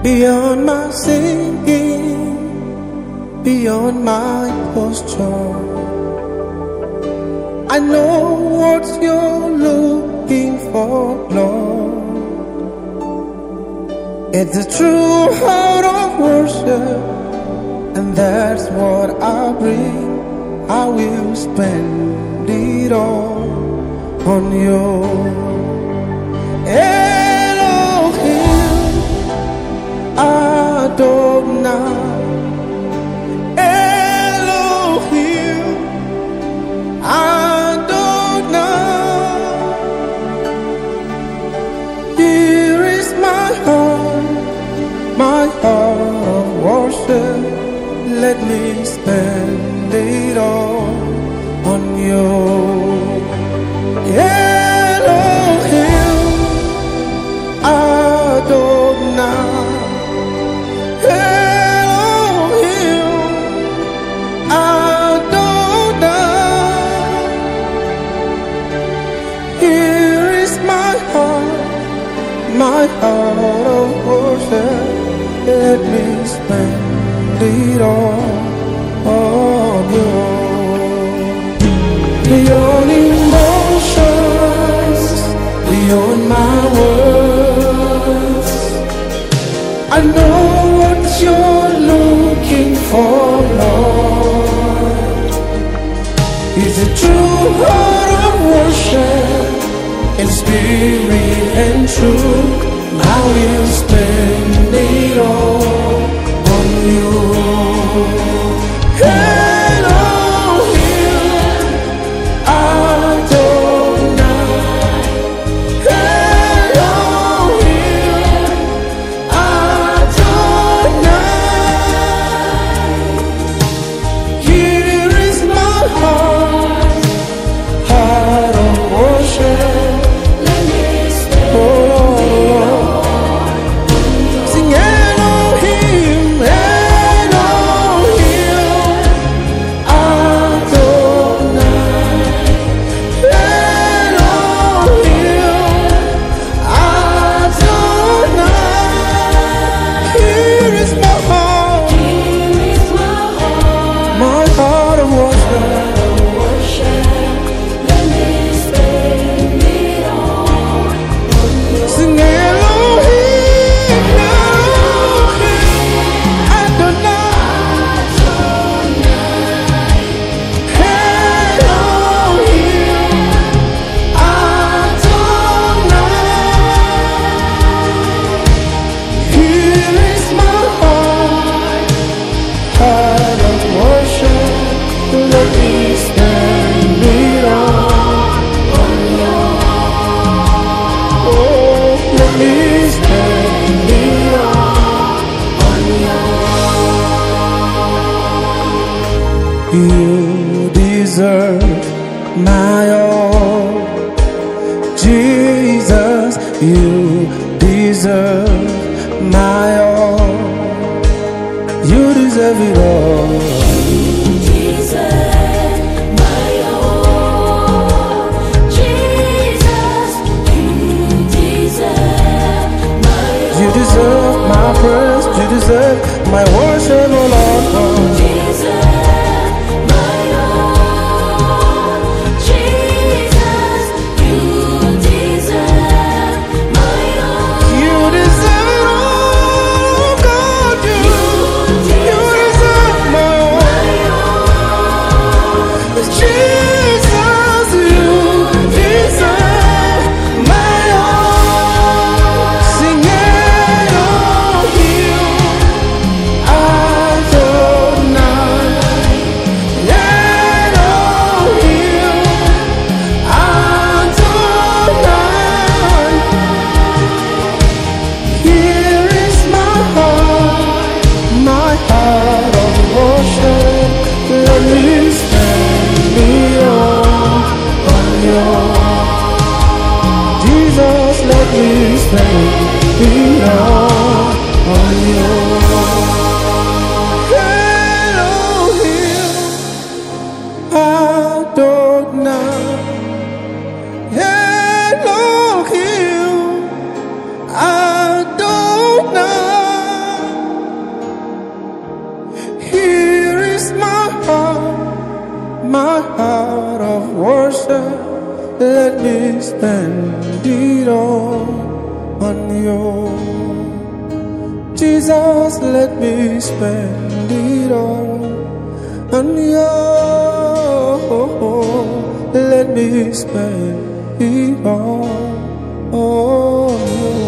beyond my singing, beyond my posture. I know what you're looking for, Lord. It's a true heart of worship, and that's what I bring. I will spend it all on you. Elohim, Adonai, Elohim, Adonai. Here is my heart of worship. Let me spend it all on you. Elohim, Adonai, Elohim, Adonai. Here is my heart of worship. Let me spend it all on you. Beyond emotions, beyond my words, I know what you're looking for, Lord. It's a true heart of worship, in spirit and truth. I will spend it all on you. Elohim, Adonai, Elohim, Adonai. Here is my heart of worship. Let me spend sing Elohim, Elohim, Adonai, Elohim, Adonai. Here is my heart of worship. Let me spend it all on you. Sing Elohim, Elohim, Adonai, Elohim, Adonai. Here is my heart of worship. Let me spend it all on you. Oh, let me spend it all on you. You deserve my all, Jesus. You deserve my all. You deserve it all. Jesus, my all. Jesus, you deserve my all. You deserve my praise. You deserve my worship, oh Lord. Jesus, my all. Jesus, you deserve my all. You deserve it all, God. You deserve my all. Jesus, you deserve my all. Sing Elohim, Adonai, Elohim, Adonai. Here is my heart of worship. Let me spend it all on you. Jesus, let me spend it all on you. Elohim, Adonai, Elohim, Adonai. let me spend it all on you. Jesus, let me spend it all on you. Let me spend it all on you.